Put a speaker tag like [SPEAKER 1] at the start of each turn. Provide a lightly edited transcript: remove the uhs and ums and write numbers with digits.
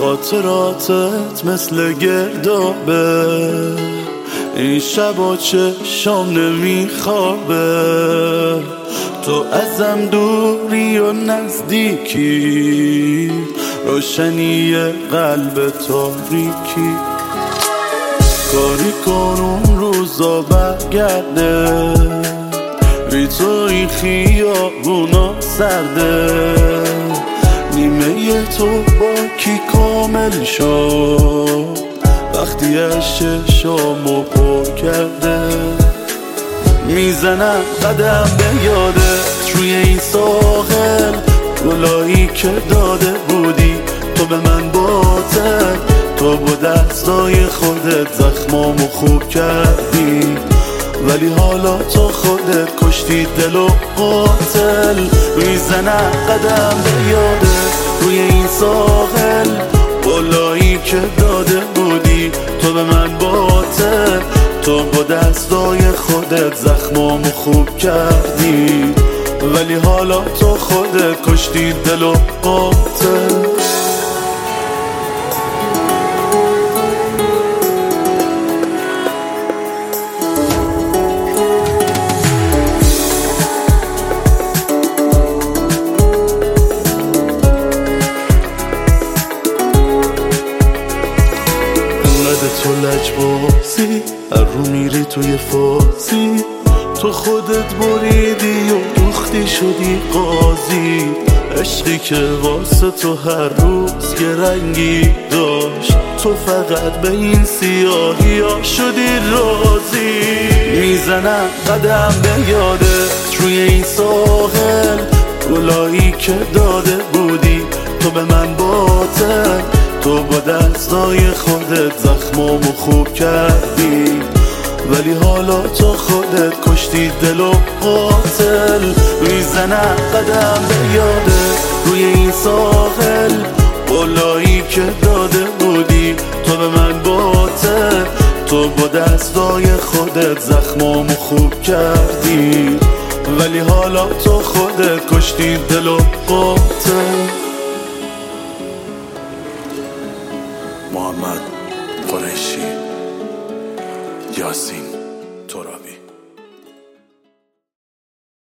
[SPEAKER 1] خاطراتت مثل گردابه، این شبا چشام نمیخوابه. تو ازم دوری و نزدیکی، روشنی قلب تاریکی. کاری کن اون روزا برگرده، بی تو این خیابونا سرده. نیمه تو با کی کامل شد وقتی از چشامو پر کرده. میزنم قدم به یادت روی این ساحل، گلایی که داده بودی تو به من باطل. تو با دستای خودت زخمامو خوب کردی، ولی حالا تو خودت کشتی دل و قاتل. میزنم قدم به یادت روی این ساحل، گلایی که داده بودی تو به من باطل. تو با دستای خودت زخمامو خوب کردی، ولی حالا تو خودت کشتی دل و قاتل. تو لجبازی هر رو میری توی فازی، تو خودت بریدی و دوختی شدی قاضی. عشقی که واسه تو هر روز یه رنگی داشت، تو فقط به این سیاهی ها شدی راضی. میزنم قدم به یادت روی این ساحل، گلایی که داده بودی تو به من باطل. تو با دستای خودت زخمامو خوب کردی، ولی حالا تو خودت کشتی دل و قاتل. میزنم قدم به یادت روی این ساحل، گلایی که داده بودی تو به من باطل. تو با دستای خودت زخمامو خوب کردی، ولی حالا تو خودت کشتی دل و قاتل.
[SPEAKER 2] محمد قریشی، یاسین.